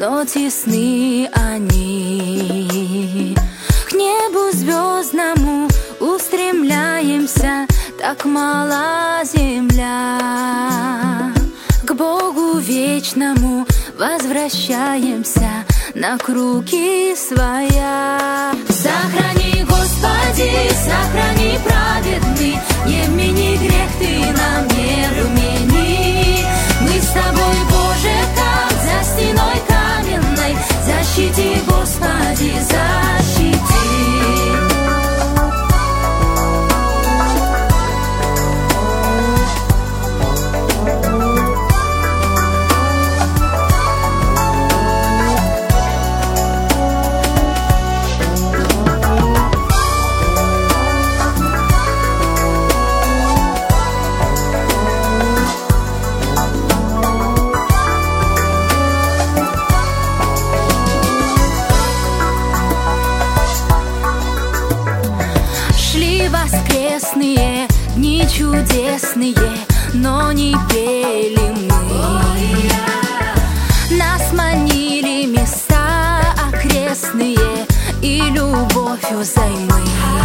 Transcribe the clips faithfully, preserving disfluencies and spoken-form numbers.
но тесны они. К небу звездному устремляемся, так мала земля. К Богу вечному возвращаемся на круги своя. Сохрани, Господи, сохрани, праведный, не вмени грех ты нам, не вмени. Мы с тобой, Боже, как за стеной каменной, защити, Господи, защити. Воскресные дни чудесные, но не пели мы. Нас манили места окрестные и любовью займы.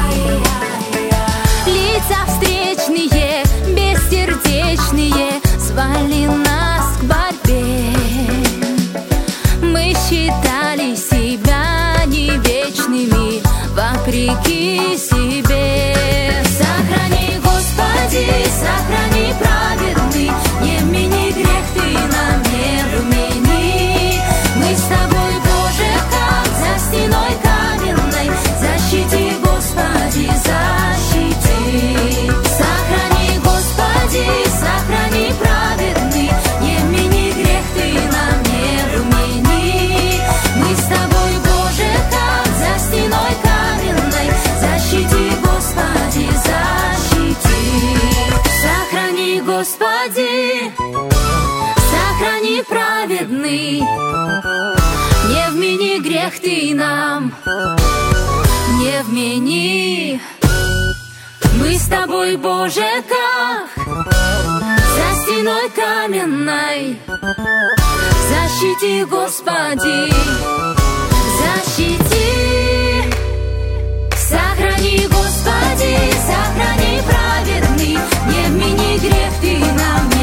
Лица встречные, бессердечные звали нас к борьбе. Мы считали себя не вечными, вопреки себе. Сохрани, Господи, сохрани, праведный, не вмени грех ты нам, не вмени. Мы с тобой, Боже, как за стеной каменной, защити, Господи, защити. Сохрани, Господи, сохрани, праведный, не вмени грех ты нам, не вмени. Мы с тобой, Боже, как за стеной каменной, защити, Господи, защити. Сохрани, Господи, сохрани, праведный, не вмени грех ты нам, не вмени. Мы с тобой, Боже, как за стеной каменной, защити, Господи, защити. Сохрани, Господи, сохрани, праведный, не вмени грех ты нам.